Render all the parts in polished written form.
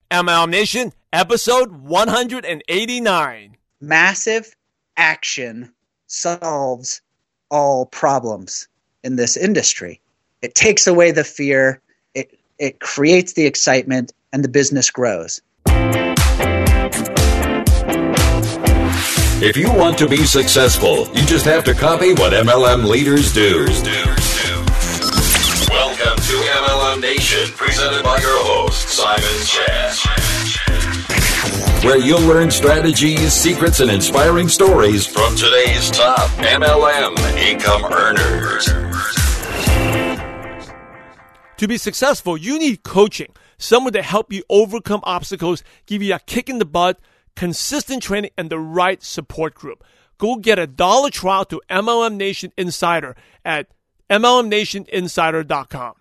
MLM Nation, episode 189. Massive action solves all problems in this industry. It takes away the fear, it creates the excitement, and the business grows. If you want to be successful, you just have to copy what MLM leaders do. Welcome to MLM Nation, presented by your host, Simon Chan, where you'll learn strategies, secrets, and inspiring stories from today's top MLM income earners. To be successful, you need coaching, someone to help you overcome obstacles, give you a kick in the butt, consistent training, and the right support group. Go get a $1 trial to MLM Nation Insider at MLMNationInsider.com.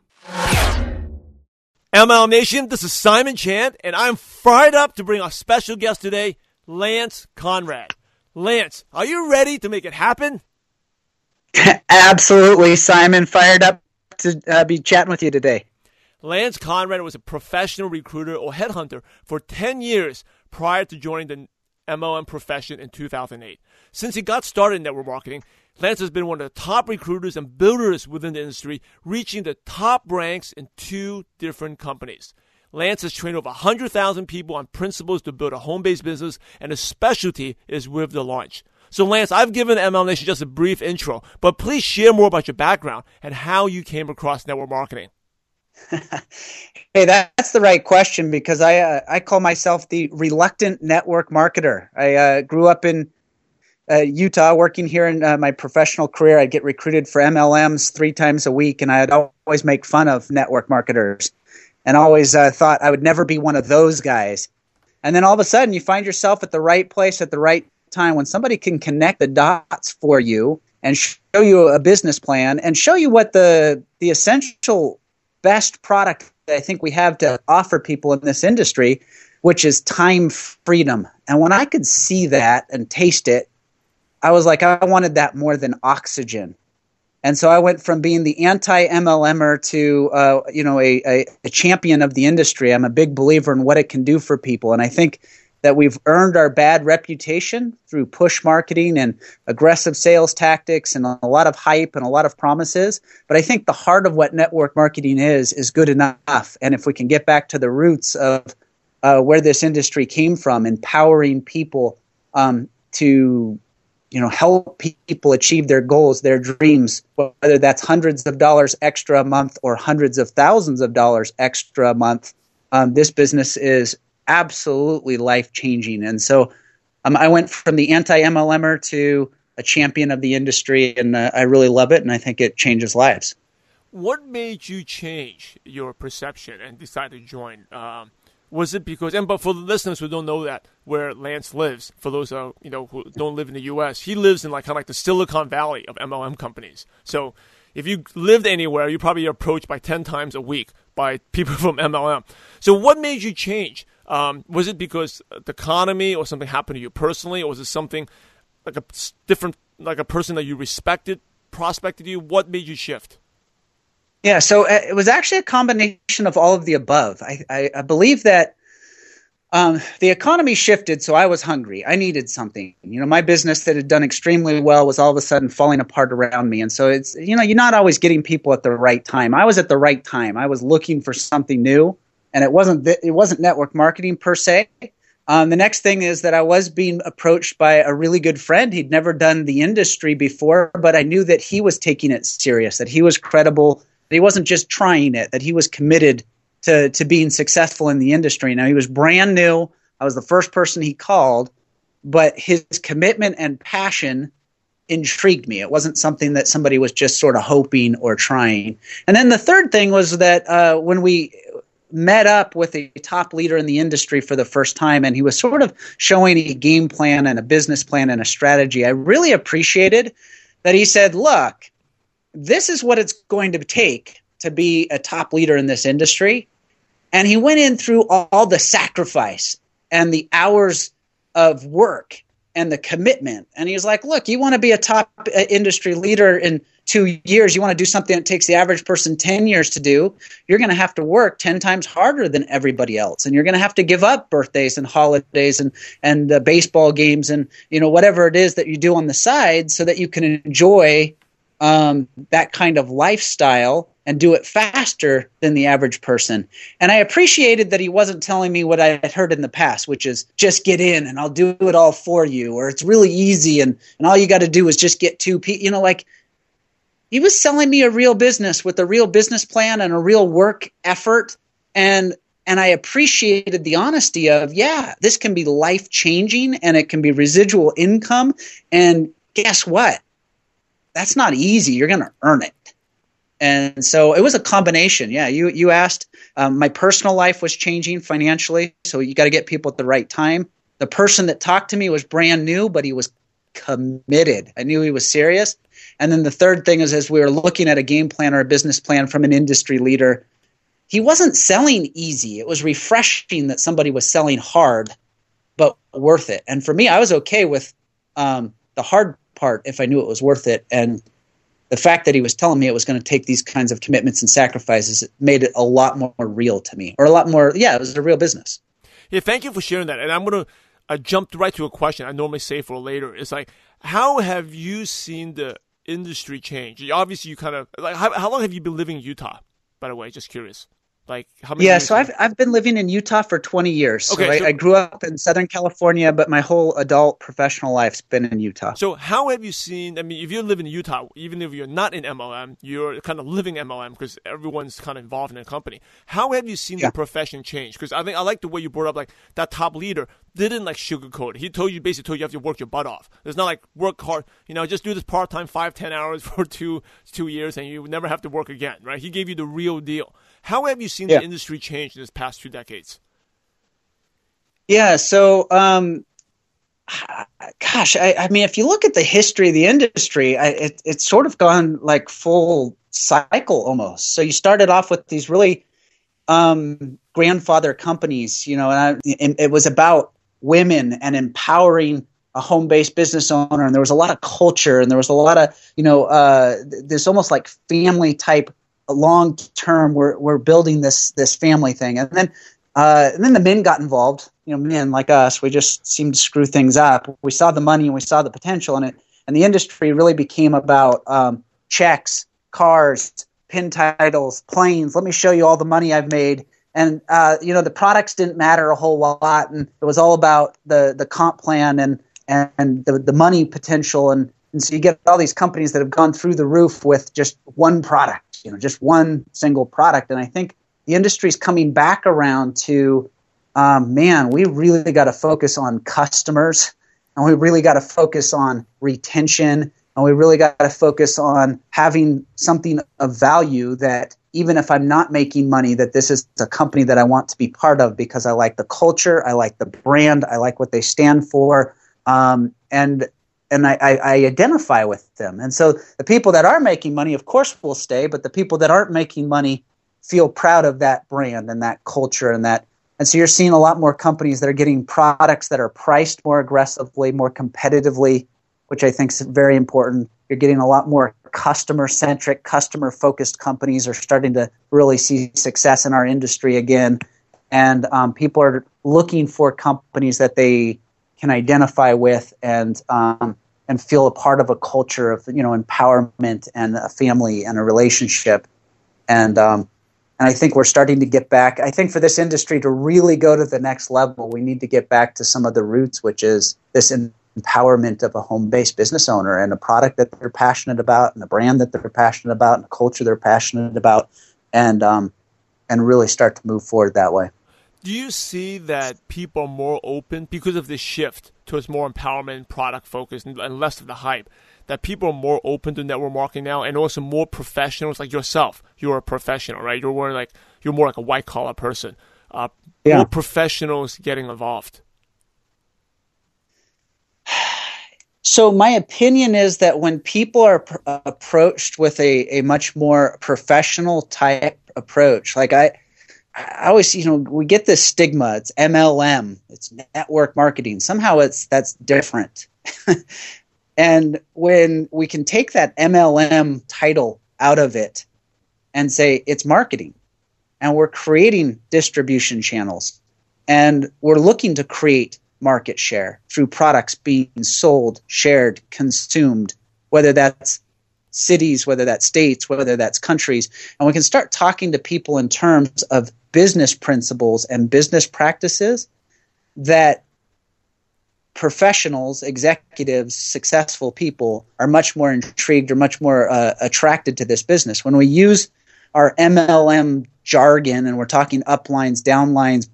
MLM Nation, this is Simon Chan, and I'm fired up to bring our special guest today, Lance Conrad. Lance, are you ready to make it happen? Absolutely, Simon. Fired up to be chatting with you today. Lance Conrad was a professional recruiter or headhunter for 10 years prior to joining the MLM profession in 2008. Since he got started in network marketing, Lance has been one of the top recruiters and builders within the industry, reaching the top ranks in 2 different companies. Lance has trained over 100,000 people on principles to build a home-based business, and his specialty is with the launch. So Lance, I've given MLM Nation just a brief intro, but please share more about your background and how you came across network marketing. Hey, that's the right question, because I call myself the reluctant network marketer. I grew up in Utah, working here in my professional career. I'd get recruited for MLMs 3 times a week, and I'd always make fun of network marketers and always thought I would never be one of those guys. And then all of a sudden you find yourself at the right place at the right time when somebody can connect the dots for you and show you a business plan and show you what the essential best product that I think we have to offer people in this industry, which is time freedom. And when I could see that and taste it, I was like, I wanted that more than oxygen. And so I went from being the anti-MLMer to a champion of the industry. I'm a big believer in what it can do for people. And I think that we've earned our bad reputation through push marketing and aggressive sales tactics and a lot of hype and a lot of promises. But I think the heart of what network marketing is good enough. And if we can get back to the roots of where this industry came from, empowering people to help people achieve their goals, their dreams, whether that's hundreds of dollars extra a month or hundreds of thousands of dollars extra a month, this business is absolutely life-changing. And so I went from the anti-MLMer to a champion of the industry, and I really love it, and I think it changes lives. What made you change your perception and decide to join? Was it because, but for the listeners who don't know that, where Lance lives, for those who don't live in the U.S., he lives in kind of like the Silicon Valley of MLM companies. So if you lived anywhere, you probably approached by 10 times a week by people from MLM. So what made you change? Was it because the economy or something happened to you personally, or was it something like a different, like a person that you respected, prospected you? What made you shift? Yeah, so it was actually a combination of all of the above. I believe that the economy shifted, so I was hungry. I needed something. My business that had done extremely well was all of a sudden falling apart around me. And so it's, you're not always getting people at the right time. I was at the right time. I was looking for something new, and it wasn't network marketing per se. The next thing is that I was being approached by a really good friend. He'd never done the industry before, but I knew that he was taking it serious, that he was credible, that he wasn't just trying it, that he was committed to being successful in the industry. Now, he was brand new. I was the first person he called, but his commitment and passion intrigued me. It wasn't something that somebody was just sort of hoping or trying. And then the third thing was that when we met up with a top leader in the industry for the first time, and he was sort of showing a game plan and a business plan and a strategy, I really appreciated that he said, look, this is what it's going to take to be a top leader in this industry. And he went in through all the sacrifice and the hours of work and the commitment. And he's like, look, you want to be a top industry leader in 2 years, you want to do something that takes the average person 10 years to do, you're going to have to work 10 times harder than everybody else. And you're going to have to give up birthdays and holidays and baseball games and, whatever it is that you do on the side so that you can enjoy that kind of lifestyle and do it faster than the average person. And I appreciated that he wasn't telling me what I had heard in the past, which is just get in and I'll do it all for you, or it's really easy and all you got to do is just get two people, like he was selling me a real business with a real business plan and a real work effort. And I appreciated the honesty of, this can be life changing and it can be residual income. And guess what? That's not easy. You're going to earn it. And so it was a combination. Yeah, you asked. My personal life was changing financially, so you got to get people at the right time. The person that talked to me was brand new, but he was committed. I knew he was serious. And then the third thing is, as we were looking at a game plan or a business plan from an industry leader, he wasn't selling easy. It was refreshing that somebody was selling hard, but worth it. And for me, I was okay with the hard part if I knew it was worth it. And the fact that he was telling me it was going to take these kinds of commitments and sacrifices made it a lot more real to me, or a lot more. Yeah, it was a real business. Yeah, thank you for sharing that. And I'm going to jump right to a question I normally save for later. It's like, how have you seen the industry change? Obviously, you kind of like how long have you been living in Utah? By the way, just curious. Like how many? Yeah, so I've been living in Utah for 20 years. Okay, so I grew up in Southern California, but my whole adult professional life's been in Utah. So how have you seen? I mean, if you live in Utah, even if you're not in MLM, you're kind of living MLM because everyone's kind of involved in a company. How have you seen the profession change? Because I think I like the way you brought up like that top leader didn't like sugarcoat it. He basically told you have to work your butt off. It's not like work hard, just do this part-time 5-10 hours for two years and you never have to work again, right? He gave you the real deal. How have you seen the industry change in this past 2 decades? Yeah, so, gosh, I mean, if you look at the history of the industry, it's sort of gone like full cycle almost. So you started off with these really grandfather companies, and it was about women and empowering a home-based business owner, and there was a lot of culture, and there was a lot of, this almost like family type long term. We're building this family thing, and then the men got involved. Men like us, we just seemed to screw things up. We saw the money and we saw the potential in it, and the industry really became about checks, cars, pin titles, planes. Let me show you all the money I've made. And, the products didn't matter a whole lot. And it was all about the comp plan and the money potential. And so you get all these companies that have gone through the roof with just one product, just one single product. And I think the industry's coming back around to, we really got to focus on customers, and we really got to focus on retention, and we really got to focus on having something of value that even if I'm not making money, that this is a company that I want to be part of because I like the culture, I like the brand, I like what they stand for, and I identify with them. And so the people that are making money, of course, will stay, but the people that aren't making money feel proud of that brand and that culture and that. And so you're seeing a lot more companies that are getting products that are priced more aggressively, more competitively, which I think is very important. You're getting a lot more customer-centric, customer-focused companies are starting to really see success in our industry again. And people are looking for companies that they can identify with and feel a part of a culture of, empowerment and a family and a relationship. And I think we're starting to get back. I think for this industry to really go to the next level, we need to get back to some of the roots, which is this empowerment of a home-based business owner and a product that they're passionate about and a brand that they're passionate about and a culture they're passionate about, and really start to move forward that way. Do you see that people are more open because of this shift towards more empowerment, product focus, and less of the hype, that people are more open to network marketing now, and also more professionals like yourself? You're a professional, right? You're more like a white-collar person. More professionals getting involved. So my opinion is that when people are approached with a much more professional type approach, like I I always, we get this stigma. It's MLM. It's network marketing. Somehow that's different. And when we can take that MLM title out of it and say it's marketing, and we're creating distribution channels, and we're looking to create market share through products being sold, shared, consumed, whether that's cities, whether that's states, whether that's countries, and we can start talking to people in terms of business principles and business practices that professionals, executives, successful people are much more intrigued or much more attracted to this business. When we use our MLM jargon and we're talking uplines, downlines,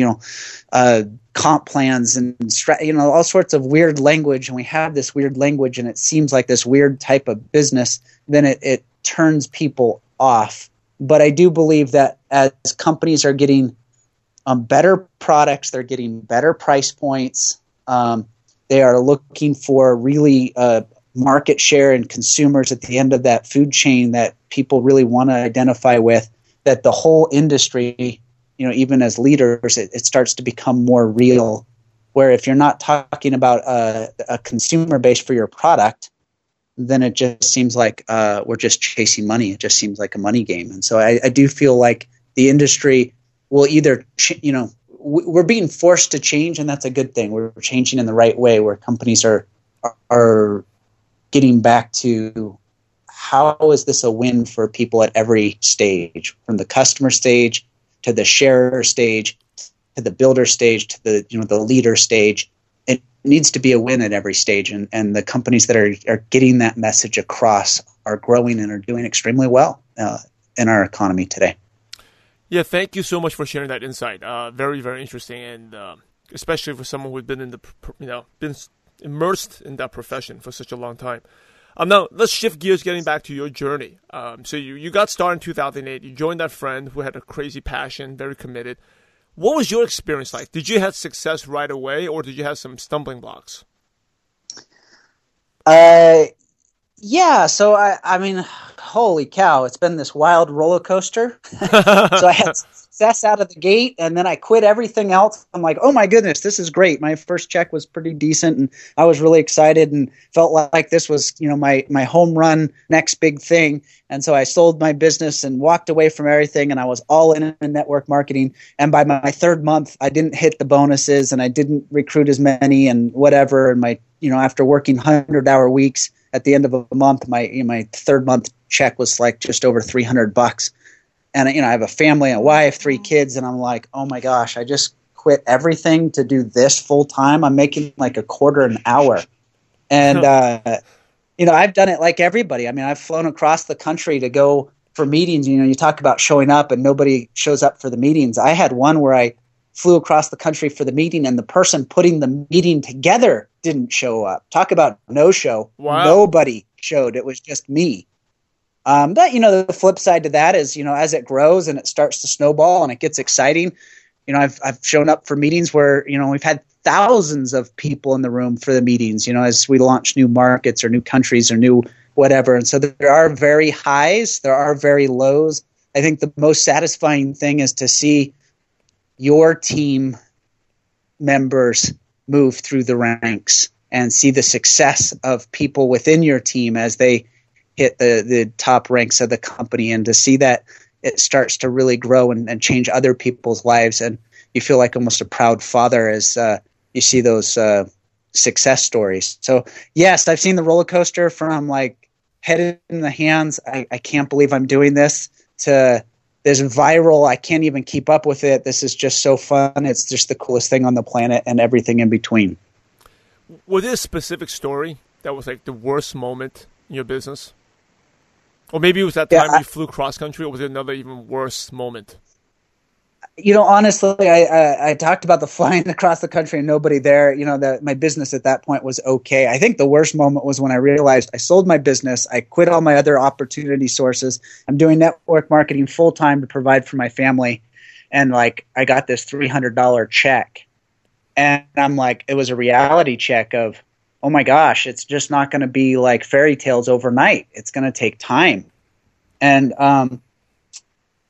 comp plans and all sorts of weird language, and we have this weird language and it seems like this weird type of business, then it turns people off. But I do believe that as companies are getting better products, they're getting better price points, they are looking for really market share and consumers at the end of that food chain that people really want to identify with, that the whole industry, even as leaders, it starts to become more real, where if you're not talking about a consumer base for your product, then it just seems like we're just chasing money. It just seems like a money game. And so I do feel like the industry will either, we're being forced to change, and that's a good thing. We're changing in the right way, where companies are getting back to how is this a win for people at every stage, from the customer stage to the sharer stage to the builder stage to the leader stage. It needs to be a win at every stage, and the companies that are getting that message across are growing and are doing extremely well in our economy today. Yeah, thank you so much for sharing that insight. Very, very interesting, and especially for someone who's been been immersed in that profession for such a long time. Now, let's shift gears, getting back to your journey. So you got started in 2008. You joined that friend who had a crazy passion, very committed. What was your experience like? Did you have success right away, or did you have some stumbling blocks? Yeah, so I mean, holy cow, it's been this wild roller coaster. So I had success out of the gate, and then I quit everything else. I'm like, oh my goodness, this is great. My first check was pretty decent, and I was really excited and felt like this was, my home run, next big thing. And so I sold my business and walked away from everything, and I was all in network marketing. And by my third month, I didn't hit the bonuses, and I didn't recruit as many and whatever. And after working 100-hour weeks, at the end of a month, my third month check was like just over $300. And I have a family, a wife, 3 kids, and I'm like, oh my gosh, I just quit everything to do this full time. I'm making like $0.25 an hour. And I've done it like everybody. I mean, I've flown across the country to go for meetings. You talk about showing up and nobody shows up for the meetings. I had one where I flew across the country for the meeting, and the person putting the meeting together didn't show up. Talk about no-show. Wow. Nobody showed. It was just me. But, the flip side to that is, as it grows and it starts to snowball and it gets exciting, I've shown up for meetings where, we've had thousands of people in the room for the meetings, as we launch new markets or new countries or new whatever. And so there are very highs, there are very lows. I think the most satisfying thing is to see your team members move through the ranks and see the success of people within your team as they hit the top ranks of the company, and to see that it starts to really grow and change other people's lives. And you feel like almost a proud father as you see those success stories. So yes, I've seen the roller coaster from like head in the hands, I can't believe I'm doing this, to this viral, I can't even keep up with it. This is just so fun. It's just the coolest thing on the planet, and everything in between. Was there a specific story that was like the worst moment in your business? Or maybe it was that time you flew cross country, or was it another even worse moment? Honestly, I talked about the flying across the country and nobody there. My business at that point was okay. I think the worst moment was when I realized I sold my business. I quit all my other opportunity sources. I'm doing network marketing full time to provide for my family. And I got this $300 check. And I'm like, it was a reality check of, oh my gosh, it's just not going to be like fairy tales overnight. It's going to take time. And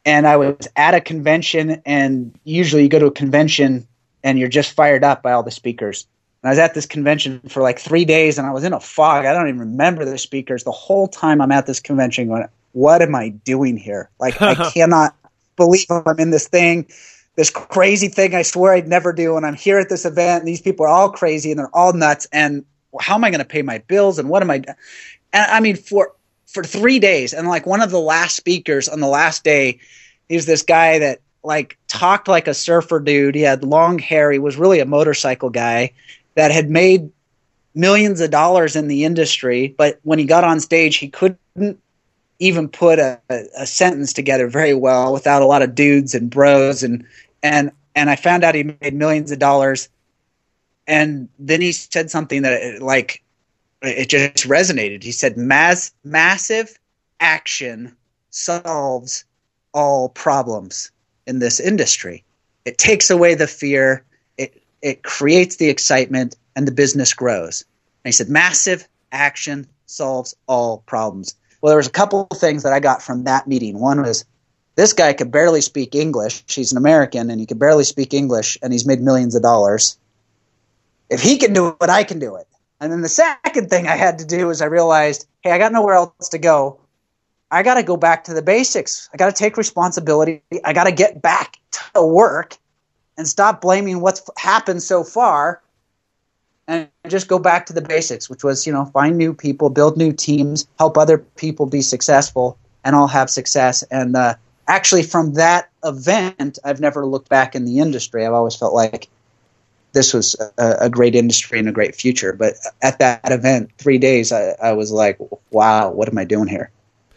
and I was at a convention, and usually you go to a convention and you're just fired up by all the speakers. And I was at this convention for like 3 days, and I was in a fog. I don't even remember the speakers. The whole time I'm at this convention going, what am I doing here? Like, I cannot believe I'm in this thing, this crazy thing I swear I'd never do. And I'm here at this event, and these people are all crazy, and they're all nuts. And how am I going to pay my bills? And what am I – and I mean, for 3 days, and like one of the last speakers on the last day, he was this guy that like talked like a surfer dude. He had long hair. He was really a motorcycle guy that had made millions of dollars in the industry. But when he got on stage, he couldn't even put a sentence together very well without a lot of dudes and bros. And I found out he made millions of dollars. And then he said something that it just resonated. He said, massive action solves all problems in this industry. It takes away the fear. It creates the excitement, and the business grows. And he said, massive action solves all problems. Well, there was a couple of things that I got from that meeting. One was, this guy could barely speak English. He's an American, and he could barely speak English, and he's made millions of dollars. If he can do it, I can do it. And then the second thing I had to do is I realized, hey, I got nowhere else to go. I got to go back to the basics. I got to take responsibility. I got to get back to work and stop blaming what's happened so far and just go back to the basics, which was, find new people, build new teams, help other people be successful, and all have success. And actually from that event, I've never looked back in the industry. I've always felt like this was a great industry and a great future. But at that event, 3 days, I was like, wow, what am I doing here?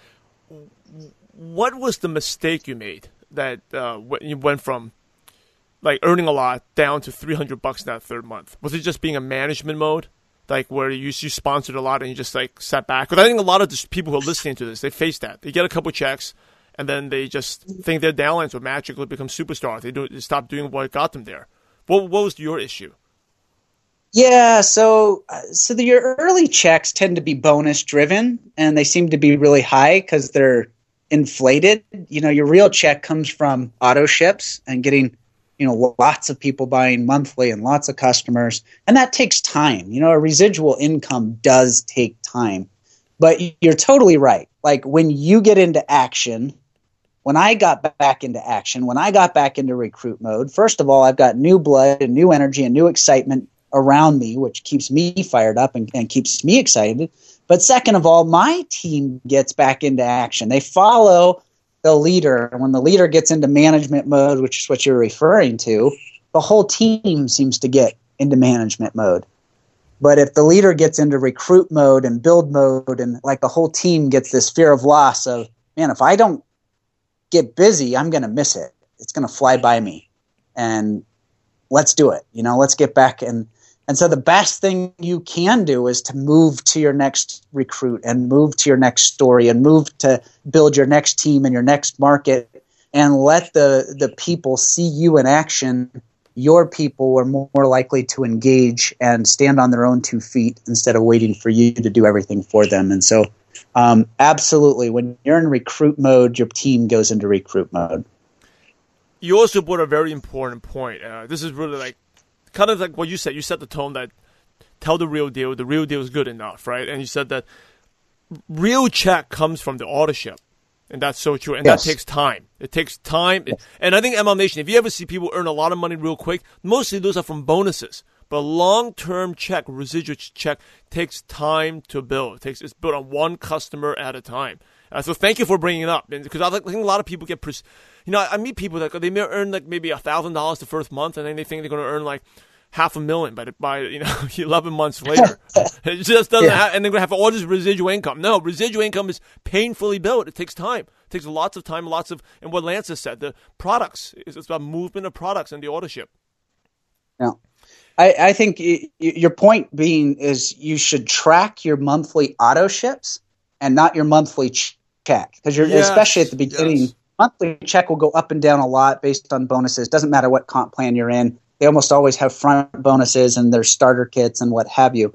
What was the mistake you made that you went from like earning a lot down to $300 in that third month? Was it just being a management mode, like where you sponsored a lot and you just like sat back? Because I think a lot of the people who are listening to this, they face that. They get a couple checks and then they just think their downlines will magically become superstars. They stop doing what got them there. What was your issue? Yeah, so your early checks tend to be bonus driven, and they seem to be really high because they're inflated. Your real check comes from auto ships and getting, lots of people buying monthly and lots of customers. And that takes time. A residual income does take time. But you're totally right. Like when you get into action, when I got back into action, when I got back into recruit mode, first of all, I've got new blood and new energy and new excitement around me, which keeps me fired up and keeps me excited. But second of all, my team gets back into action. They follow the leader. And when the leader gets into management mode, which is what you're referring to, the whole team seems to get into management mode. But if the leader gets into recruit mode and build mode, and like the whole team gets this fear of loss of, man, if I don't get busy, I'm going to miss it. It's going to fly by me. And let's do it. Let's get back. And so the best thing you can do is to move to your next recruit and move to your next story and move to build your next team and your next market and let the people see you in action. Your people are more likely to engage and stand on their own 2 feet instead of waiting for you to do everything for them. And so absolutely, when you're in recruit mode, your team goes into recruit mode. You also brought a very important point. This is really like kind of like what you said. You set the tone that tell the real deal is good enough, right? And you said that real check comes from the authorship. And that's so true. And yes. That takes time. It takes time. And I think MLM Nation, if you ever see people earn a lot of money real quick, mostly those are from bonuses. But long-term check, residual check, takes time to build. It's built on one customer at a time. So thank you for bringing it up. Because I think a lot of people get, I meet people that they may earn like maybe $1,000 the first month, and then they think they're going to earn like $500,000 by 11 months later. It just doesn't happen, and they're going to have all this residual income. No, residual income is painfully built. It takes time. It takes lots of time, and what Lance has said, the products, it's about movement of products and the authorship. Yeah. I think your point being is you should track your monthly auto ships and not your monthly check. Because especially at the beginning, monthly check will go up and down a lot based on bonuses. Doesn't matter what comp plan you're in. They almost always have front bonuses and their starter kits and what have you.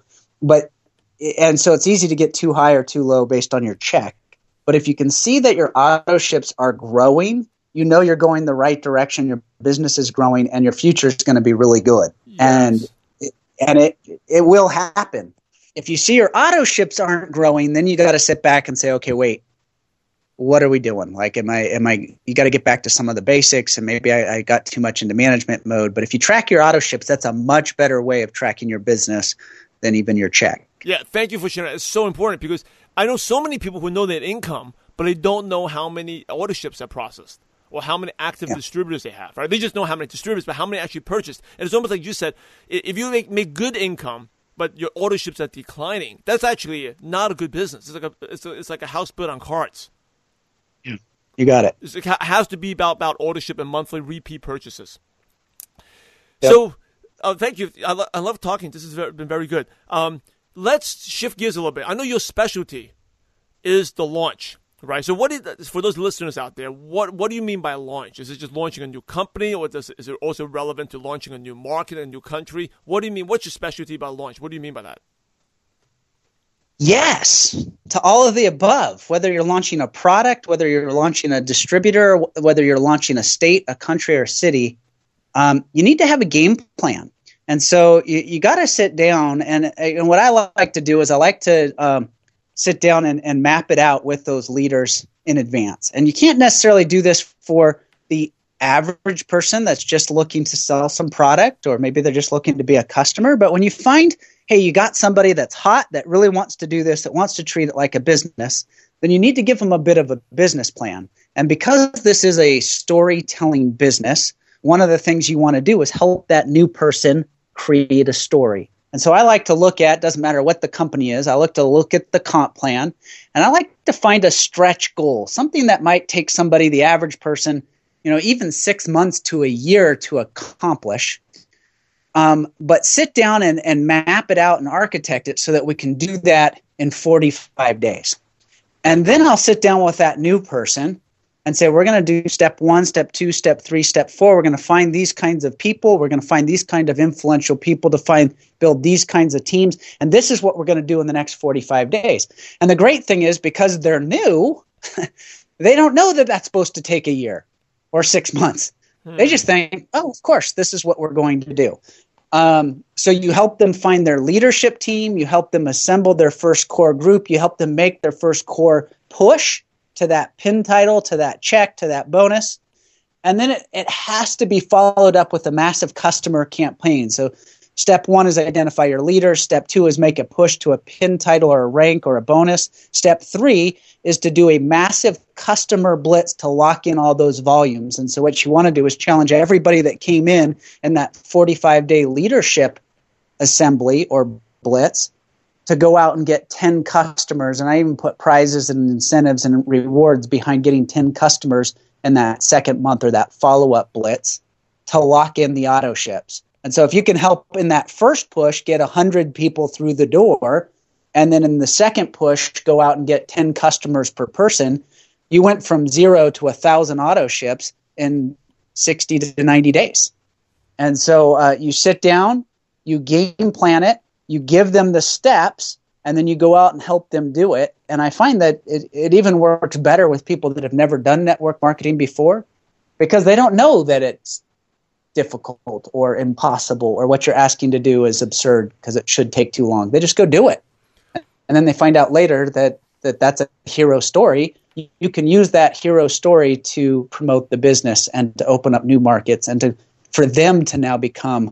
And so it's easy to get too high or too low based on your check. But if you can see that your auto ships are growing, you know you're going the right direction, your business is growing, and your future is going to be really good. Yes. And it will happen. If you see your auto ships aren't growing, then you got to sit back and say, okay, wait, what are we doing? Like, you got to get back to some of the basics, and maybe I got too much into management mode. But if you track your auto ships, that's a much better way of tracking your business than even your check. Yeah, thank you for sharing that. It's so important because I know so many people who know their income, but they don't know how many order ships are processed or how many active distributors they have, right? They just know how many distributors, but how many actually purchased. And it's almost like you said, if you make good income, but your order ships are declining, that's actually not a good business. It's like a house built on cards. Yeah. You got it. It has to be about order ship and monthly repeat purchases. Yep. So, thank you. I love talking. This has been very good. Let's shift gears a little bit. I know your specialty is the launch, right? So for those listeners out there, what do you mean by launch? Is it just launching a new company, or is it also relevant to launching a new market, a new country? What do you mean? What's your specialty by launch? What do you mean by that? Yes, to all of the above. Whether you're launching a product, whether you're launching a distributor, whether you're launching a state, a country, or a city, you need to have a game plan. And so you got to sit down. And what I like to do is I like to sit down and map it out with those leaders in advance. And you can't necessarily do this for the average person that's just looking to sell some product, or maybe they're just looking to be a customer. But when you find, hey, you got somebody that's hot, that really wants to do this, that wants to treat it like a business, then you need to give them a bit of a business plan. And because this is a storytelling business, one of the things you want to do is help that new person create a story. And so I like to look at, doesn't matter what the company is, I like to look at the comp plan, and I like to find a stretch goal, something that might take somebody, the average person, even 6 months to a year to accomplish. But sit down and map it out and architect it so that we can do that in 45 days. And then I'll sit down with that new person and say, we're going to do step 1, step 2, step 3, step 4. We're going to find these kinds of people. We're going to find these kind of influential people to build these kinds of teams. And this is what we're going to do in the next 45 days. And the great thing is, because they're new, they don't know that that's supposed to take a year or 6 months. They just think, oh, of course, this is what we're going to do. So you help them find their leadership team. You help them assemble their first core group. You help them make their first core push to that pin title, to that check, to that bonus. And then it has to be followed up with a massive customer campaign. So step 1 is identify your leader. Step 2 is make a push to a pin title or a rank or a bonus. Step 3 is to do a massive customer blitz to lock in all those volumes. And so what you want to do is challenge everybody that came in that 45-day leadership assembly or blitz to go out and get 10 customers. And I even put prizes and incentives and rewards behind getting 10 customers in that second month or that follow-up blitz to lock in the auto ships. And so if you can help in that first push get 100 people through the door, and then in the second push go out and get 10 customers per person, you went from 0 to 1,000 auto ships in 60 to 90 days. And so you sit down, you game plan it, you give them the steps, and then you go out and help them do it. And I find that it even works better with people that have never done network marketing before, because they don't know that it's difficult or impossible or what you're asking to do is absurd because it should take too long. They just go do it. And then they find out later that that's a hero story. You can use that hero story to promote the business and to open up new markets and for them to now become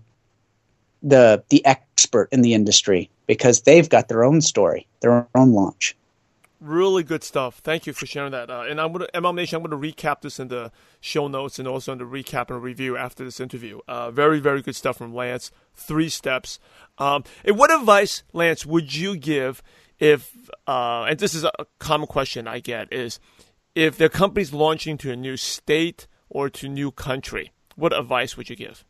the expert in the industry because they've got their own story, their own launch. Really good stuff. Thank you for sharing that. And MLM Nation, I'm going to recap this in the show notes and also in the recap and review after this interview. Very, very good stuff from Lance. 3 steps. And what advice, Lance, would you give if, and this is a common question I get, is if the company's launching to a new state or to a new country, what advice would you give?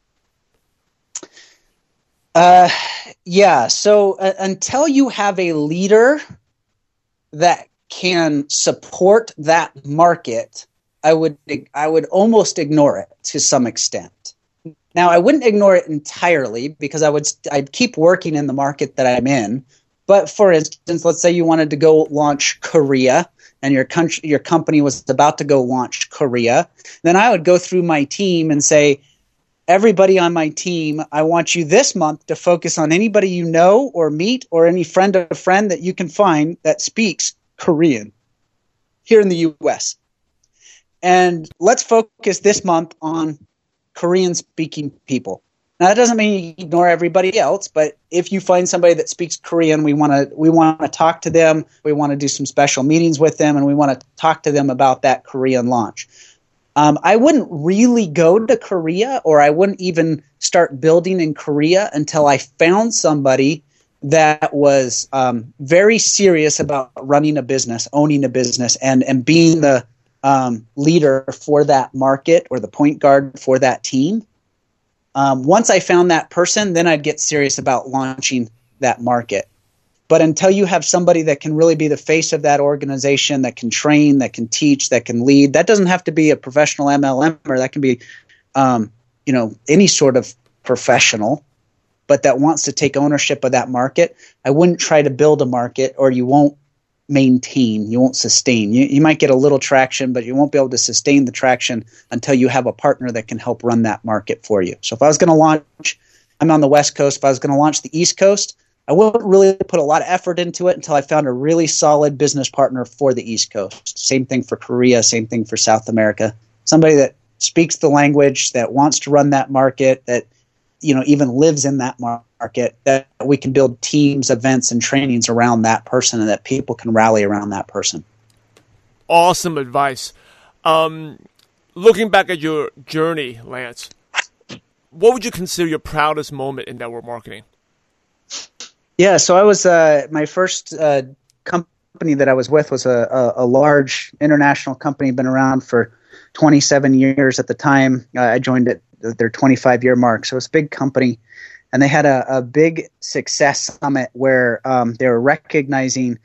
So until you have a leader that can support that market, I would almost ignore it to some extent. Now, I wouldn't ignore it entirely because I'd keep working in the market that I'm in. But for instance, let's say you wanted to go launch Korea and your company was about to go launch Korea, then I would go through my team and say, everybody on my team, I want you this month to focus on anybody you know or meet or any friend of a friend that you can find that speaks Korean here in the U.S. And let's focus this month on Korean-speaking people. Now, that doesn't mean you ignore everybody else, but if you find somebody that speaks Korean, we want to talk to them. We want to do some special meetings with them, and we want to talk to them about that Korean launch. I wouldn't really go to Korea, or I wouldn't even start building in Korea until I found somebody that was very serious about running a business, owning a business, and being the leader for that market or the point guard for that team. Once I found that person, then I'd get serious about launching that market. But until you have somebody that can really be the face of that organization, that can train, that can teach, that can lead, that doesn't have to be a professional MLM, or that can be, any sort of professional, but that wants to take ownership of that market. I wouldn't try to build a market, or you won't maintain, you won't sustain. You might get a little traction, but you won't be able to sustain the traction until you have a partner that can help run that market for you. So if I was going to launch, I'm on the West Coast, if I was going to launch the East Coast, I wouldn't really put a lot of effort into it until I found a really solid business partner for the East Coast. Same thing for Korea, same thing for South America. Somebody that speaks the language, that wants to run that market, that even lives in that market, that we can build teams, events, and trainings around that person, and that people can rally around that person. Awesome advice. Looking back at your journey, Lance, what would you consider your proudest moment in network marketing? Yeah, so I was my first company that I was with was a large international company, been around for 27 years at the time. I joined at their 25-year mark, so it's a big company. And they had a big success summit where they were recognizing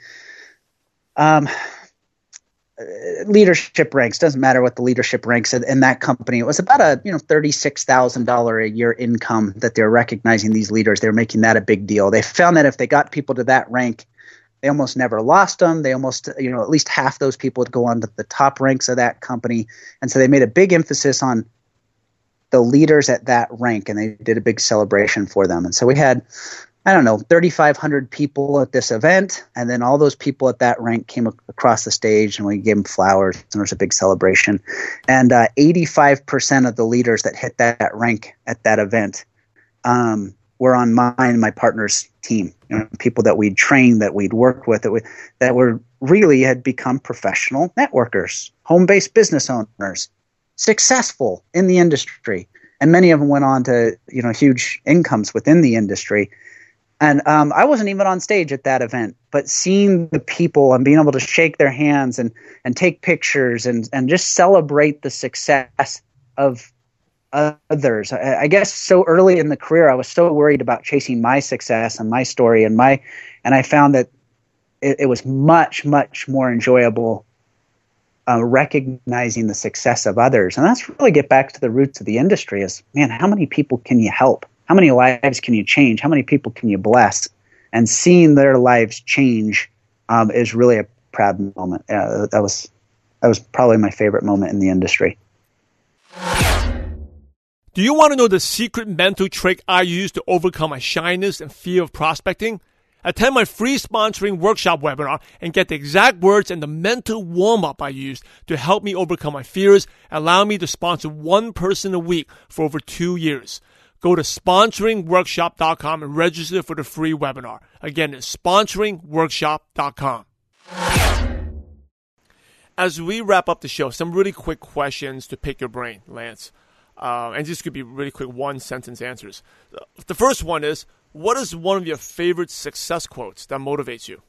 leadership ranks. Doesn't matter what the leadership ranks in that company. It was about a $36,000 a year income that they're recognizing these leaders. They're making that a big deal. They found that if they got people to that rank, they almost never lost them. They almost, at least half those people would go on to the top ranks of that company. And so they made a big emphasis on the leaders at that rank, and they did a big celebration for them. And so we had, 3,500 people at this event, and then all those people at that rank came across the stage, and we gave them flowers, and there was a big celebration. And 85% of the leaders that hit that rank at that event were on mine and my partner's team. People that we'd trained, that we'd worked with, that were really had become professional networkers, home-based business owners, successful in the industry, and many of them went on to huge incomes within the industry. And I wasn't even on stage at that event, but seeing the people and being able to shake their hands and take pictures and just celebrate the success of others. I guess so early in the career, I was so worried about chasing my success and my story and I found that it was much, much more enjoyable recognizing the success of others. And that's really get back to the roots of the industry is, man, how many people can you help? How many lives can you change? How many people can you bless? And seeing their lives change is really a proud moment. That was probably my favorite moment in the industry. Do you want to know the secret mental trick I use to overcome my shyness and fear of prospecting? Attend my free sponsoring workshop webinar and get the exact words and the mental warm-up I used to help me overcome my fears, allow me to sponsor one person a week for over 2 years. Go to sponsoringworkshop.com and register for the free webinar. Again, it's sponsoringworkshop.com. As we wrap up the show, some really quick questions to pick your brain, Lance. And this could be really quick one-sentence answers. The first one is, what is one of your favorite success quotes that motivates you?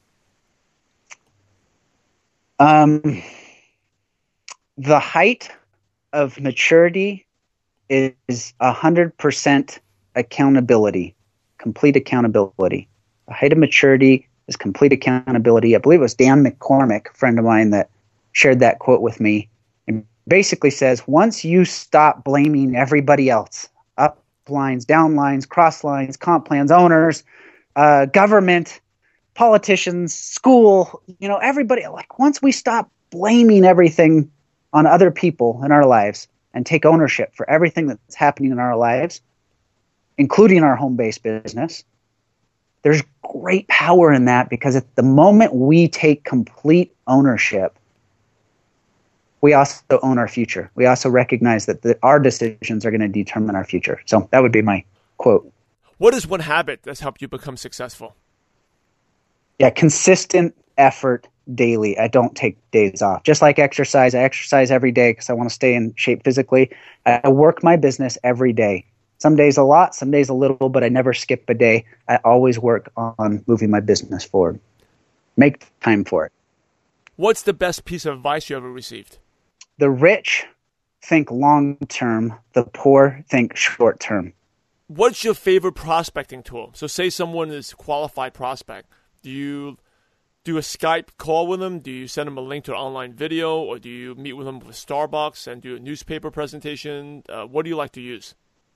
The height of maturity is 100% accountability, complete accountability. The height of maturity is complete accountability. I believe it was Dan McCormick, a friend of mine, that shared that quote with me. And basically says, once you stop blaming everybody else, up lines, down lines, cross lines, comp plans, owners, government, politicians, school, everybody, once we stop blaming everything on other people in our lives and take ownership for everything that's happening in our lives, including our home-based business, there's great power in that, because at the moment we take complete ownership, we also own our future. We also recognize that our decisions are going to determine our future. So that would be my quote. What is one habit that's helped you become successful? Yeah, consistent effort daily. I don't take days off. Just like exercise, I exercise every day because I want to stay in shape physically. I work my business every day. Some days a lot, some days a little, but I never skip a day. I always work on moving my business forward. Make time for it. What's the best piece of advice you ever received? The rich think long term, the poor think short term. What's your favorite prospecting tool? So say someone is a qualified prospect. Do you do a Skype call with them? Do you send them a link to an online video? Or do you meet with them with Starbucks and do a newspaper presentation? What do you like to use?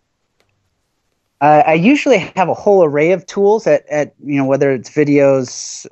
I usually have a whole array of tools at whether it's videos,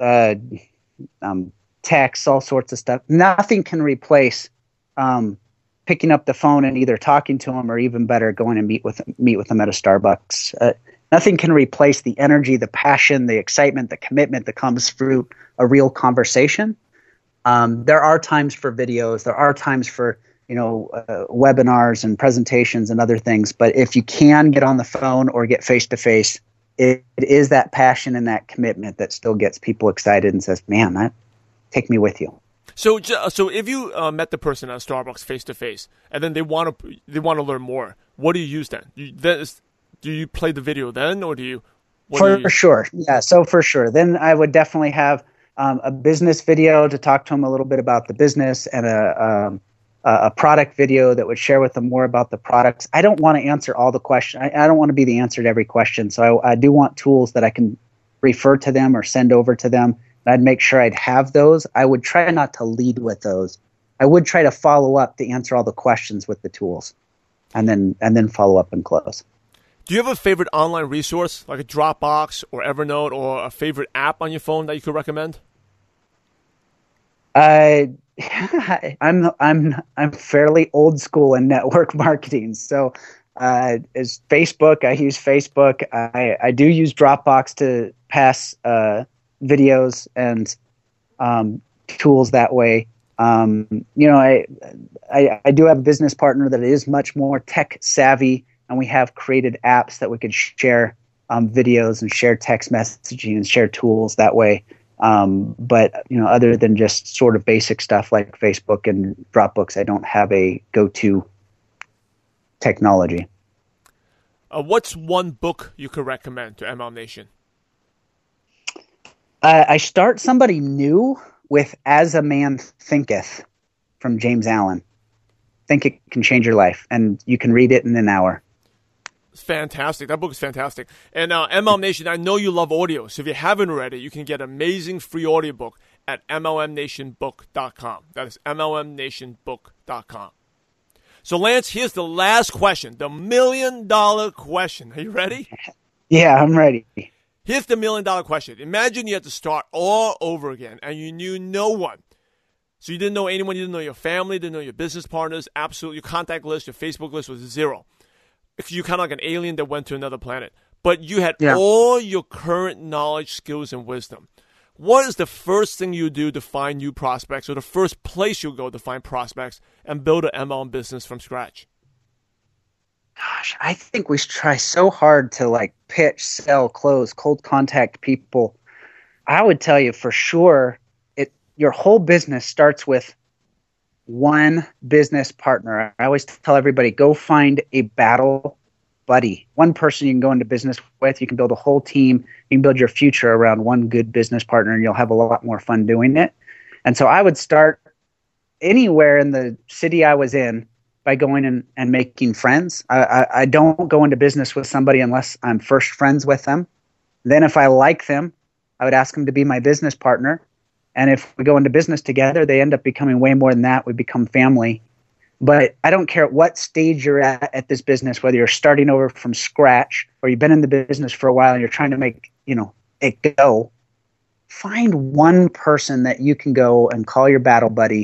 text, all sorts of stuff. Nothing can replace picking up the phone and either talking to them, or even better, going and meet with them at a Starbucks. Nothing can replace the energy, the passion, the excitement, the commitment that comes through a real conversation. There are times for videos. There are times for webinars and presentations and other things. But if you can get on the phone or get face-to-face, it is that passion and that commitment that still gets people excited and says, man, take me with you. So if you met the person at Starbucks face-to-face and then they want to learn more, what do you use then? Do you play the video then, or do you? For sure. Yeah, so for sure. Then I would definitely have a business video to talk to them a little bit about the business, and a product video that would share with them more about the products. I don't want to answer all the questions. I don't want to be the answer to every question. So I do want tools that I can refer to them or send over to them. And I'd make sure I'd have those. I would try not to lead with those. I would try to follow up to answer all the questions with the tools, and then follow up and close. Do you have a favorite online resource, like a Dropbox or Evernote, or a favorite app on your phone that you could recommend? I'm fairly old school in network marketing. So is Facebook. I use Facebook. I do use Dropbox to pass videos and tools that way. I do have a business partner that is much more tech savvy, and we have created apps that we could share videos and share text messaging and share tools that way. But other than just sort of basic stuff like Facebook and Dropbox, I don't have a go-to technology. What's one book you could recommend to MLM Nation? I start somebody new with As a Man Thinketh from James Allen. Think it can change your life, and you can read it in an hour. It's fantastic. That book is fantastic. And MLM Nation, I know you love audio, so if you haven't already, you can get an amazing free audiobook at MLMNationBook.com. That is MLMNationBook.com. So Lance, here's the last question, the $1 million question. Are you ready? Yeah, I'm ready. Here's the $1 million question. Imagine you had to start all over again, and you knew no one. So you didn't know anyone, you didn't know your family, didn't know your business partners, absolutely. Your contact list, your Facebook list was zero. You're kind of like an alien that went to another planet. But you had all your current knowledge, skills, and wisdom. What is the first thing you do to find new prospects, or the first place you go to find prospects and build an MLM business from scratch? Gosh, I think we try so hard to pitch, sell, close, cold contact people. I would tell you for sure, your whole business starts with one business partner. I always tell everybody, go find a battle buddy. One person you can go into business with. You can build a whole team. You can build your future around one good business partner, and you'll have a lot more fun doing it. And so I would start anywhere in the city I was in by going and making friends. I don't go into business with somebody unless I'm first friends with them. Then if I like them, I would ask them to be my business partner. And if we go into business together, they end up becoming way more than that. We become family. But I don't care at what stage you're at this business, whether you're starting over from scratch or you've been in the business for a while and you're trying to make it go. Find one person that you can go and call your battle buddy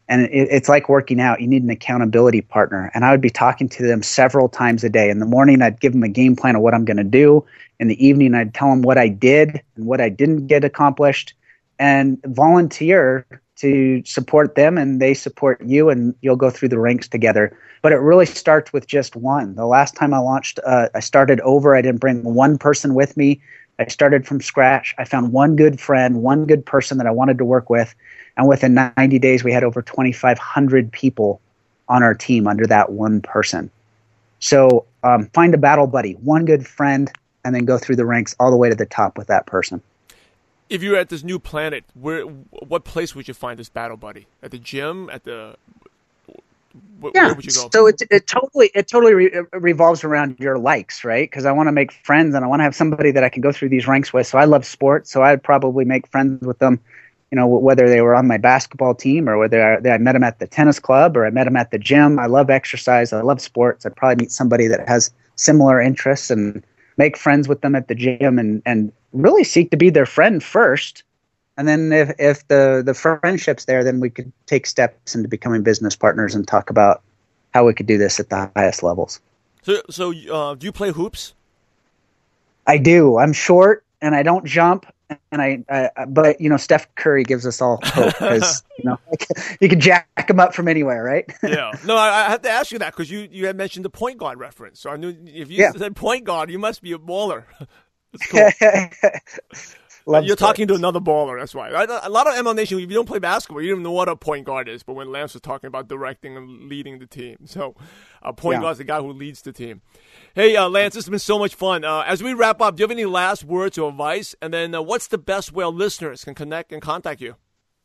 And it's like working out. You need an accountability partner. And I would be talking to them several times a day. In the morning, I'd give them a game plan of what I'm going to do. In the evening, I'd tell them what I did and what I didn't get accomplished, and volunteer to support them, and they support you, and you'll go through the ranks together. But it really starts with just one. The last time I launched, I started over. I didn't bring one person with me. I started from scratch. I found one good friend, one good person that I wanted to work with. And within 90 days, we had over 2,500 people on our team under that one person. So find a battle buddy, one good friend, and then go through the ranks all the way to the top with that person. If you're at this new planet, what place would you find this battle buddy? At the gym? At the where would you go? So it totally revolves around your likes, right? Because I want to make friends and I want to have somebody that I can go through these ranks with. So I love sports, so I'd probably make friends with them. You know, whether they were on my basketball team or whether I met them at the tennis club or I met them at the gym. I love exercise. I love sports. I'd probably meet somebody that has similar interests and make friends with them at the gym and really seek to be their friend first. And then if the friendship's there, then we could take steps into becoming business partners and talk about how we could do this at the highest levels. So do you play hoops? I do. I'm short and I don't jump. And but you know, Steph Curry gives us all hope because you know you can jack him up from anywhere, right? Yeah. No, I have to ask you that because you had mentioned the point guard reference. So I knew if you said point guard, you must be a baller. That's cool. You're talking to another baller. That's why. A lot of ML Nation, if you don't play basketball, you don't even know what a point guard is. But when Lance was talking about directing and leading the team, so a point guard is the guy who leads the team. Hey, Lance, this has been so much fun. As we wrap up, do you have any last words or advice? And then what's the best way our listeners can connect and contact you?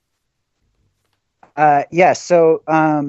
So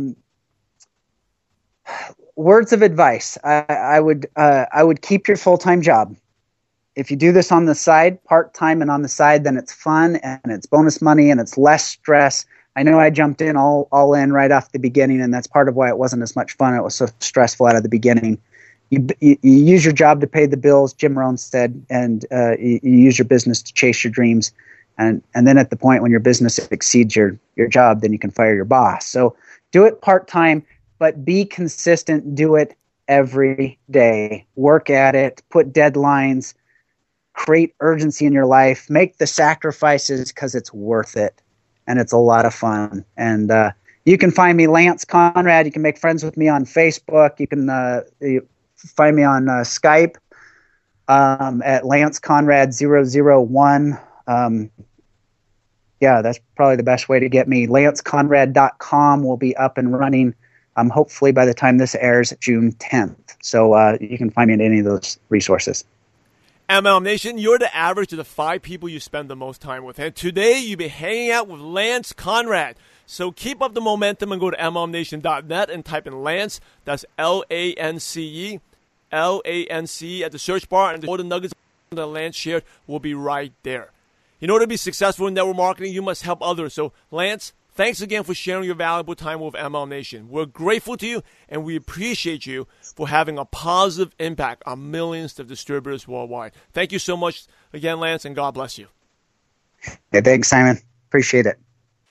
words of advice. I would keep your full-time job. If you do this on the side, part-time and on the side, then it's fun and it's bonus money and it's less stress. I know I jumped in all in right off the beginning, and that's part of why it wasn't as much fun. It was so stressful out of the beginning. You use your job to pay the bills, Jim Rohn said, and you use your business to chase your dreams. And then at the point when your business exceeds your job, then you can fire your boss. So do it part-time, but be consistent. Do it every day. Work at it. Put deadlines. Create urgency in your life. Make the sacrifices because it's worth it. And it's a lot of fun. And you can find me, Lance Conrad. You can make friends with me on Facebook. You can find me on Skype at Lance Conrad 001. That's probably the best way to get me. LanceConrad.com will be up and running hopefully by the time this airs, June 10th. So you can find me at any of those resources. MLM Nation, you're the average of the 5 people you spend the most time with. And today, you'll be hanging out with Lance Conrad. So keep up the momentum and go to MLMNation.net and type in Lance. That's Lance. Lance at the search bar. And all the nuggets that Lance shared will be right there. In order to be successful in network marketing, you must help others. So, Lance, thanks again for sharing your valuable time with MLM Nation. We're grateful to you, and we appreciate you for having a positive impact on millions of distributors worldwide. Thank you so much again, Lance, and God bless you. Yeah, thanks, Simon. Appreciate it.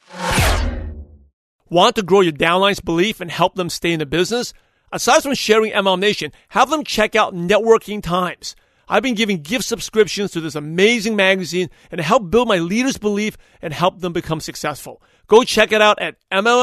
Want to grow your downline's belief and help them stay in the business? Aside from sharing MLM Nation, have them check out Networking Times. I've been giving gift subscriptions to this amazing magazine and help build my leaders' belief and help them become successful. Go check it out at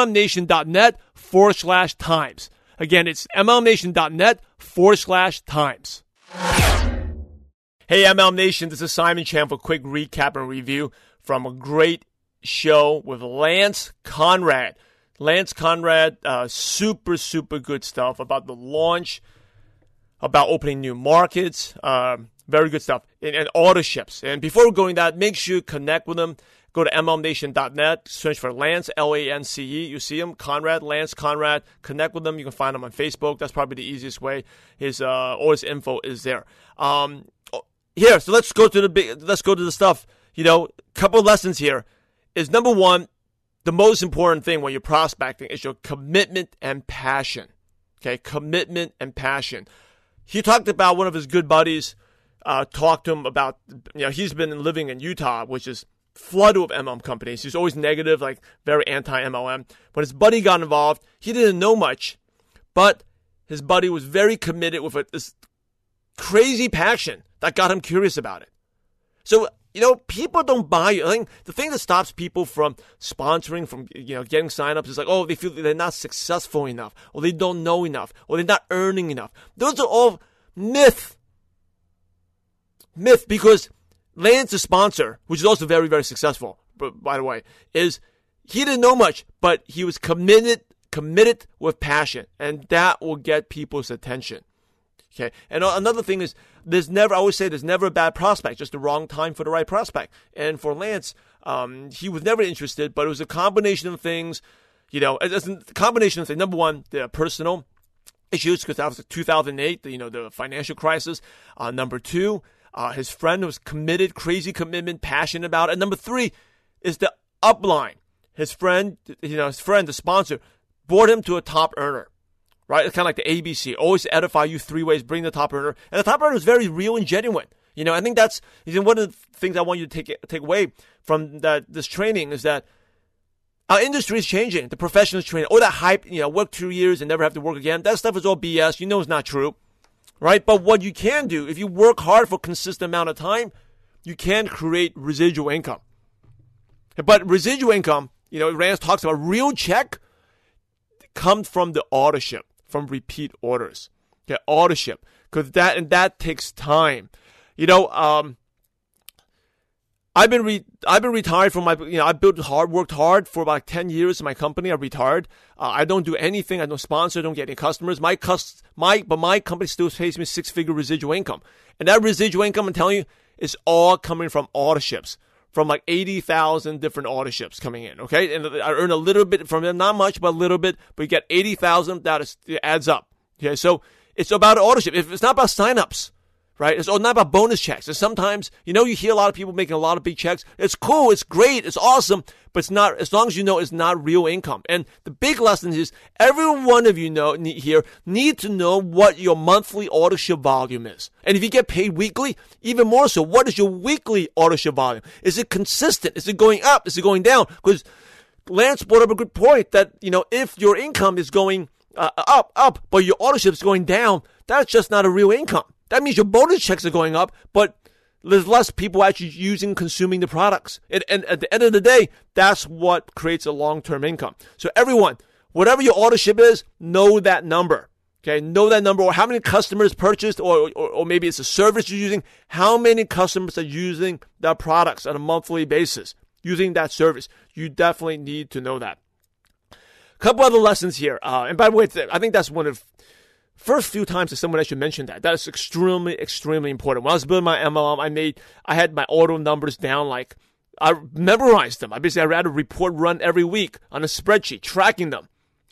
MLMNation.net/times. Again, it's MLMNation.net/times. Hey, MLM Nation, this is Simon Chan for a quick recap and review from a great show with Lance Conrad. Lance Conrad, super good stuff about the launch, about opening new markets, very good stuff, and auto ships. And before going that, make sure you connect with them. Go to MLMNation.net, search for Lance, Lance. You see him, Conrad, Lance Conrad. Connect with them. You can find him on Facebook. That's probably the easiest way. All his info is there. Here, so let's go to the stuff. You know, couple lessons here is number one, the most important thing when you're prospecting is your commitment and passion. Okay, commitment and passion. He talked about one of his good buddies, talked to him about, he's been living in Utah, which is flood of MLM companies. He's always negative, like very anti-MLM. When his buddy got involved, he didn't know much, but his buddy was very committed with this crazy passion that got him curious about it. So, people don't buy you. I think the thing that stops people from sponsoring, from, getting signups is like, oh, they feel they're not successful enough, or they don't know enough, or they're not earning enough. Those are all myth, because Lance, the sponsor, which is also very, very successful, by the way, is he didn't know much, but he was committed with passion, and that will get people's attention. Okay, and another thing is, I always say there's never a bad prospect, just the wrong time for the right prospect. And for Lance, he was never interested, but it was a combination of things, it's a combination of things. Number one, the personal issues, because that was 2008, the financial crisis. Number two, his friend was committed, crazy commitment, passionate about it. And number three is the upline. His friend, the sponsor, brought him to a top earner. Right? It's kind of like the ABC. Always edify you 3 ways, bring the top earner. And the top earner is very real and genuine. I think that's one of the things I want you to take away from this training is that our industry is changing. The profession is changing. All that hype, work 2 years and never have to work again. That stuff is all BS. It's not true. Right? But what you can do, if you work hard for a consistent amount of time, you can create residual income. But residual income, Rance talks about real check comes from the authorship. From repeat orders. Okay, authorship. Because that takes time. I've been retired from my, worked hard for about 10 years in my company. I retired. I don't do anything. I don't sponsor. I don't get any customers. But my company still pays me 6-figure residual income. And that residual income, I'm telling you, is all coming from authorships. From like 80,000 different authorships coming in, okay? And I earn a little bit from them, not much, but a little bit. But you get 80,000, it adds up, okay? So it's about authorship. If it's not about signups, right? It's not about bonus checks. And sometimes, you hear a lot of people making a lot of big checks. It's cool, it's great, it's awesome, but it's not, as long as it's not real income. And the big lesson is, every one of you need to know what your monthly authorship volume is. And if you get paid weekly, even more so, what is your weekly authorship volume? Is it consistent? Is it going up? Is it going down? Because Lance brought up a good point that, if your income is going up, but your authorship is going down, that's just not a real income. That means your bonus checks are going up, but there's less people actually consuming the products. And at the end of the day, that's what creates a long-term income. So everyone, whatever your authorship is, know that number. Okay, know that number, or how many customers purchased, or maybe it's a service you're using. How many customers are using the products on a monthly basis, using that service? You definitely need to know that. A couple other lessons here. And by the way, I think that's one of first few times that someone actually mentioned that. That is extremely, extremely important. When I was building my MLM, I had my auto numbers down, like I memorized them. I had a report run every week on a spreadsheet, tracking them,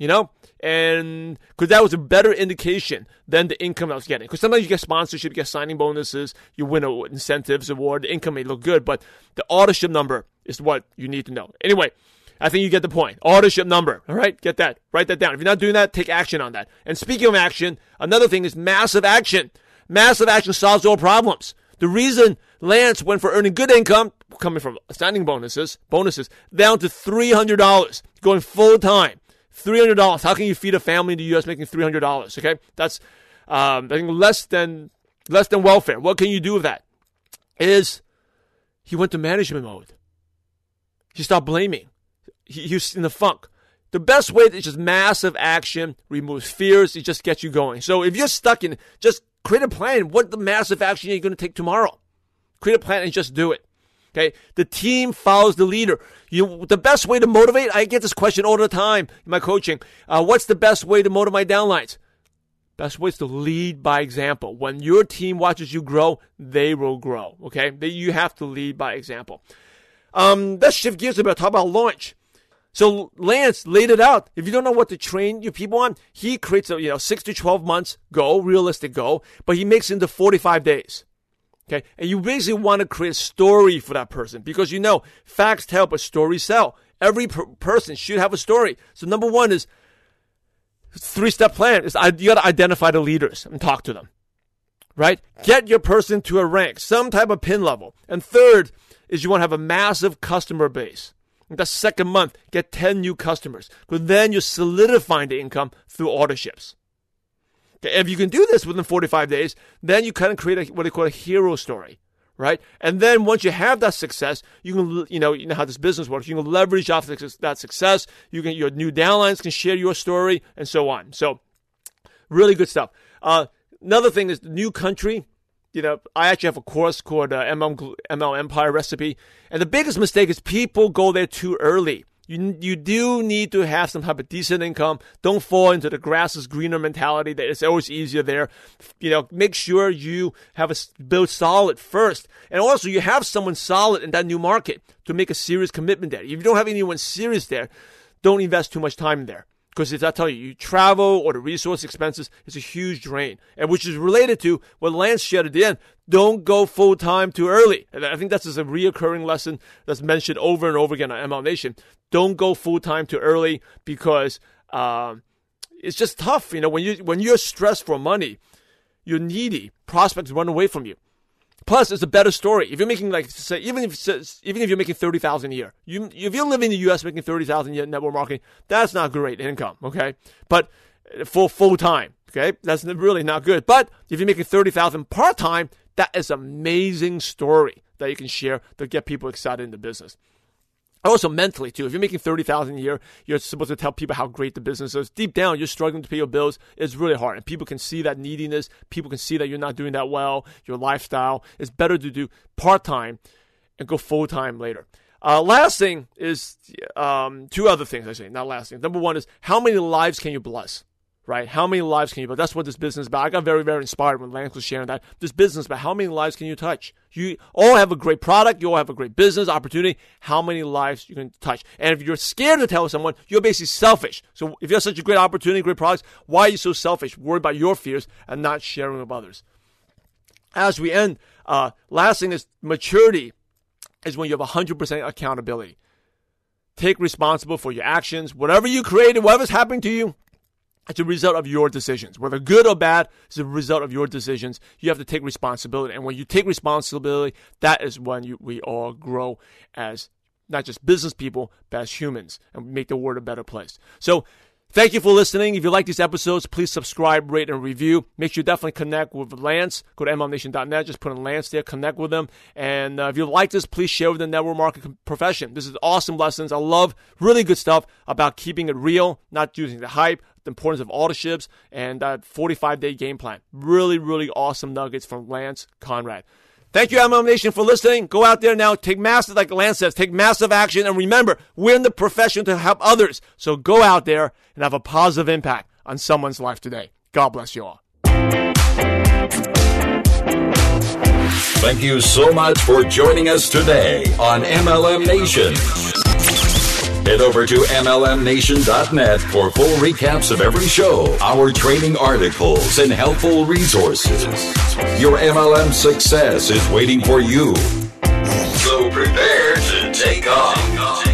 and because that was a better indication than the income I was getting. Because sometimes you get sponsorship, you get signing bonuses, you win an incentives award, the income may look good, but the authorship number is what you need to know. Anyway, I think you get the point. Authorship number. All right? Get that. Write that down. If you're not doing that, take action on that. And speaking of action, another thing is massive action. Massive action solves all problems. The reason Lance went for earning good income, coming from signing bonuses, down to $300, going full time. $300. How can you feed a family in the U.S. making $300? Okay? That's, I think less than welfare. What can you do with that? He went to management mode. He stopped blaming. He was in the funk. The best way is just massive action, removes fears, it just gets you going. So if you're stuck in, just create a plan. What the massive action you're going to take tomorrow? Create a plan and just do it. Okay? The team follows the leader. The best way to motivate, I get this question all the time in my coaching. What's the best way to motivate my downlines? Best way is to lead by example. When your team watches you grow, they will grow. Okay? You have to lead by example. Let's shift gears a bit. Talk about launch. So Lance laid it out. If you don't know what to train your people on, he creates a 6 to 12 months goal, realistic goal, but he makes it into 45 days. Okay, and you basically want to create a story for that person because facts tell, but stories sell. Every person should have a story. So number one is 3-step plan. You got to identify the leaders and talk to them. Right? Get your person to a rank, some type of pin level. And third, is you want to have a massive customer base. The second month, get 10 new customers. Because then you're solidifying the income through autoships. Okay, if you can do this within 45 days, then you kind of create what they call a hero story, right? And then once you have that success, you can, you know how this business works. You can leverage off that success. Your new downlines can share your story and so on. So really good stuff. Another thing is the new country. You know, I actually have a course called ML Empire Recipe. And the biggest mistake is people go there too early. You do need to have some type of decent income. Don't fall into the grass is greener mentality that it's always easier there. You know, make sure you have build solid first. And also you have someone solid in that new market to make a serious commitment there. If you don't have anyone serious there, don't invest too much time there. Because if I tell you travel or the resource expenses, it's a huge drain. And which is related to what Lance shared at the end. Don't go full-time too early. And I think that's just a reoccurring lesson that's mentioned over and over again on ML Nation. Don't go full-time too early because it's just tough. You know, when you're stressed for money, you're needy. Prospects run away from you. Plus, it's a better story. If you're making, like, say, even if you're making $30,000 a year, if you're living in the U.S. making $30,000 a year in network marketing, that's not great income, okay? But for full time, okay, that's really not good. But if you're making $30,000 part time, that is an amazing story that you can share to get people excited in the business. Also mentally too, if you're making $30,000 a year, you're supposed to tell people how great the business is. Deep down, you're struggling to pay your bills. It's really hard, and people can see that neediness. People can see that you're not doing that well. Your lifestyle. It's better to do part-time and go full-time later. Last thing is two other things I say. Not last thing. Number one is how many lives can you bless? Right? How many lives can you bless? That's what this business is about. I got very, very inspired when Lance was sharing that. This business is about how many lives can you touch? You all have a great product. You all have a great business opportunity. How many lives you can touch? And if you're scared to tell someone, you're basically selfish. So if you have such a great opportunity, great products, why are you so selfish? Worried about your fears and not sharing with others. As we end, last thing is maturity is when you have 100% accountability. Take responsibility for your actions. Whatever you created, whatever's happening to you, it's a result of your decisions. Whether good or bad, it's a result of your decisions. You have to take responsibility. And when you take responsibility, that is when we all grow as not just business people, but as humans and make the world a better place. So thank you for listening. If you like these episodes, please subscribe, rate, and review. Make sure you definitely connect with Lance. Go to mlnation.net. Just put in Lance there. Connect with them. And if you like this, please share with the network marketing profession. This is awesome lessons. I love really good stuff about keeping it real, not using the hype, the importance of autoships, and that 45-day game plan. Really, really awesome nuggets from Lance Conrad. Thank you, MLM Nation, for listening. Go out there now. Take massive, like Lance says, take massive action. And remember, we're in the profession to help others. So go out there and have a positive impact on someone's life today. God bless you all. Thank you so much for joining us today on MLM Nation. Head over to MLMNation.net for full recaps of every show, our training articles, and helpful resources. Your MLM success is waiting for you. So prepare to take off.